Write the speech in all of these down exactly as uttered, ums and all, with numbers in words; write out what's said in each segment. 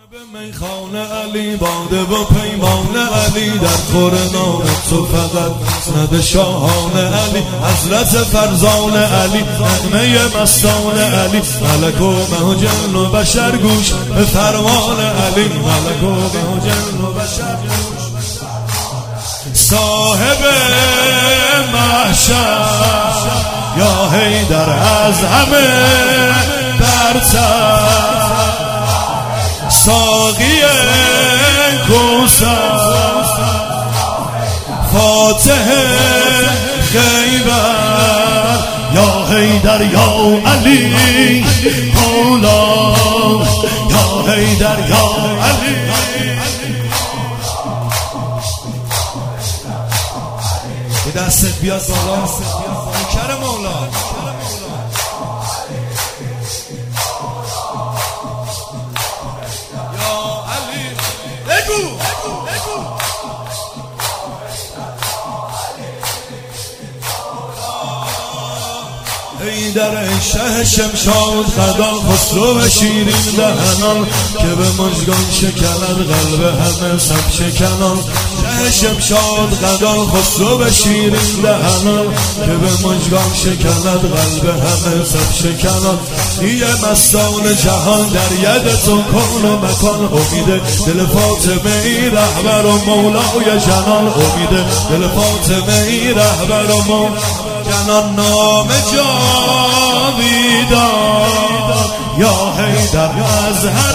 میخانه علی باده و پیمان علی در خور نام تو فقط سند شاهان علی حضرت فرزان علی نغمه مستان علی ملک و مه و جن و بشر گوش به فرمان علی ملک و مه و جن و بشر گوش صاحب محشر یا حیدر از همه برتر ساقی کوثر فاتح خیبر یا حیدر یا علی مولا یا حیدر یا علی به دستت بیاد بالا کرم مولا بگو حیدر شه شمشاد خدا خسرو شیرین دهنان که به مژگان شکند قلب همه سب شکنان شه شمشاد خدا خسرو شیرین دهنان که به مژگان شکند قلب همه سب شکنان دیگه مستان جهان در ید تو کن و مکان امید دل فاطمه ای رهبر و مولای جنان امید دل فاطمه ای رهبر و مولای جنان نام جاویدان یا حیدر مظهر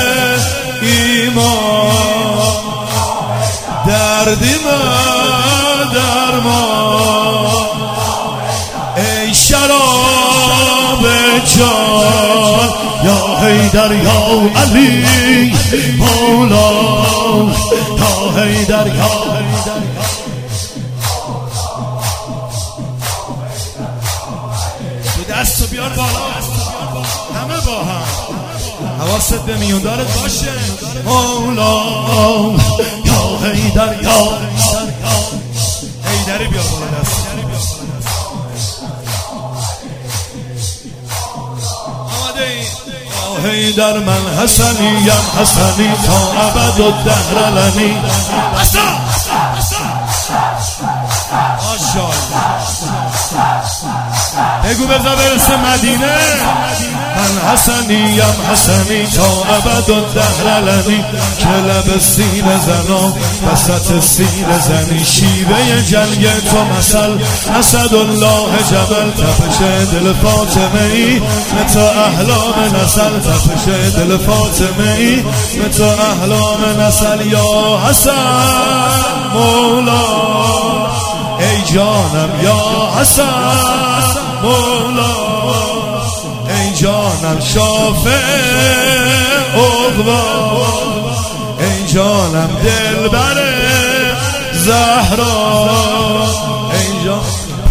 ایمان دردی من درمان ای شراب جان یا حیدر یا علی مولا یا حیدر یا حیدر دستو بیار بالا همه با هم حواست به میوندارت باشه مولا یا حیدر یا حیدری بیار بالا دست آمده ای یا حیدر من حسنیم حسنی تا ابد و دهر لنی بسا بگو بزا برسه مدینه من حسنیم حسنی تا ابد و دهر لنی که لب سینه زنم وسط سینه زنی شیوه جنگ تو مثل اسد الله جبل تپش دل فاطمه ای متا احلام نسل تپش دل فاطمه ای متا احلام نسل یا حسن مولا ای جانم یا حسن مولا ای جانم شافع عقبا ای جانم دلبر زهرا ای جان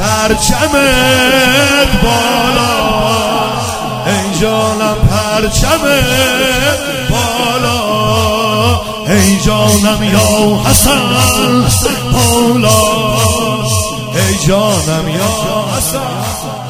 پرچمت بالا ای جانم پرچمت بالا ای جانم یا حسن مولا ای جانم یا حسن